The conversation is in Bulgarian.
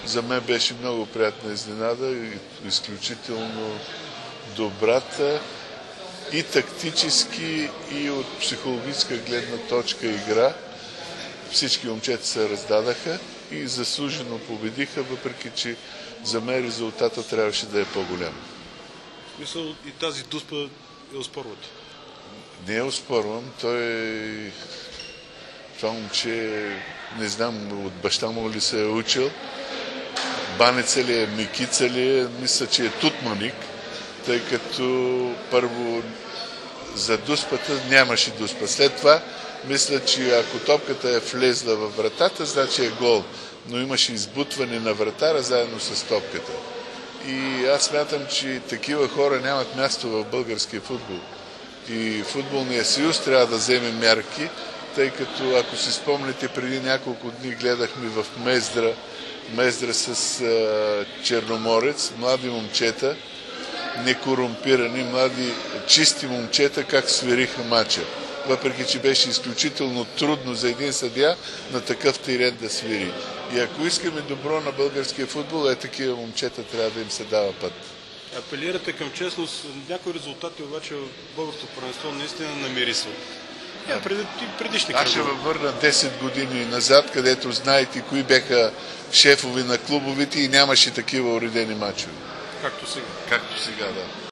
За мен беше много приятна изненада и изключително добрата и тактически, и от психологическа гледна точка игра. Всички момчета се раздадаха и заслужено победиха, въпреки че за мен резултата трябваше да е по-голям. Мисля, и тази дуспа я оспорвате? Не я оспорвам. Това момче, не знам от баща му ли се е учил. Банеца ли е, Микица ли е, мисля, че е Тутманик, тъй като първо за дуспата нямаше дуспа. След това мисля, че ако топката е влезла във вратата, значи е гол. Но имаше избутване на вратара заедно с топката. И аз смятам, че такива хора нямат място в българския футбол. И футболния съюз трябва да вземе мерки, тъй като, ако си спомните, преди няколко дни гледахме в Мездра с Черноморец, млади момчета, некорумпирани, млади, чисти момчета, как свириха матча. Въпреки че беше изключително трудно за един съдия на такъв терен да свири. И ако искаме добро на българския футбол, такива момчета трябва да им се дава път. Апелирате към честност. Някои резултати обаче в българското първенство наистина намирисват. Предишни Аз ще въвърна 10 години назад, където знаете кои бяха шефови на клубовите и нямаше такива уредени мачове. Както сега. Както сега, да.